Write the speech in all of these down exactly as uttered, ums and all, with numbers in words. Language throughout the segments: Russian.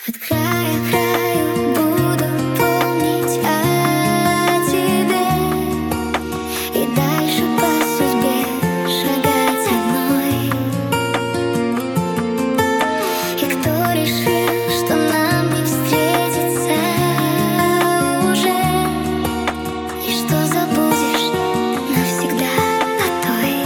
От края к краю буду помнить о тебе и дальше по судьбе шагать одной. И кто решил, что нам не встретиться уже, и что забудешь навсегда о той.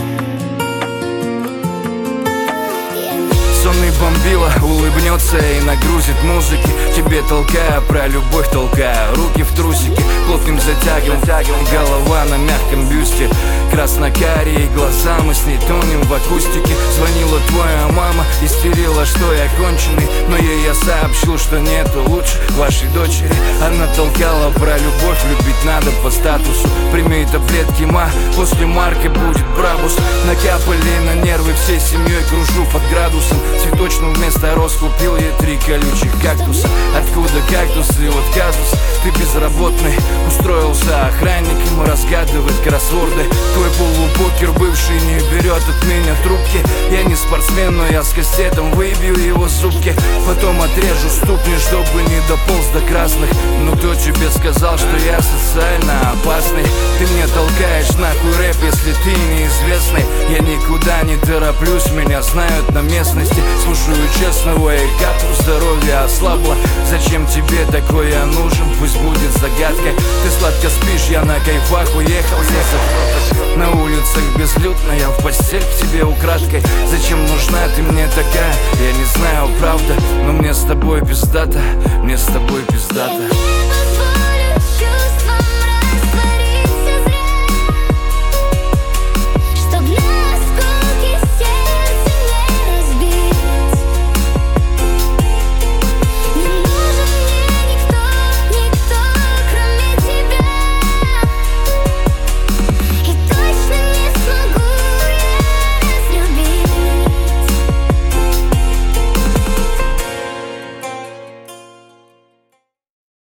Сонный бомбила улыбнется и нагрузит музыки, тебе толкая, про любовь толкая. Руки в трусики плотным затягиваем, голова на мягком бюсте, красно-карие глаза, мы с ней тонем в акустике. Звонила твоя мама, истерила, что я конченый, но ей я сообщил, что нету лучше вашей дочери. Она толкала про любовь, любить надо по статусу. Прими таблетки, ма, после марки будет брабус. Накапали на нервы, всей семьей кружу под градусом. Цветочную вместо роз купил ей три колючих кактуса. Откуда кактусы, вот казус, ты безработный. Устроился охранником, разгадывать кроссворды. Твой полупокер бывший не берет от меня трубки. Я не спортсмен, но я с кастетом выбью его зубки. Потом отрежу ступни, чтобы не дополз до красных. Ну кто тебе сказал, что я социально опасный? Ты мне толкаешь нахуй рэп, если ты неизвестный. Я никуда не тороплюсь, меня знают на местности. Слушаю честного и каплю, здоровье ослабло. Зачем тебе такой я нужен, пусть будет загадкой. Ты сладко спишь, я на кайфах уехал. На улицах безлюдно, я в постель к тебе украдкой. Зачем нужна ты мне такая, я не знаю, правда. Но мне с тобой пиздата, мне с тобой пиздата.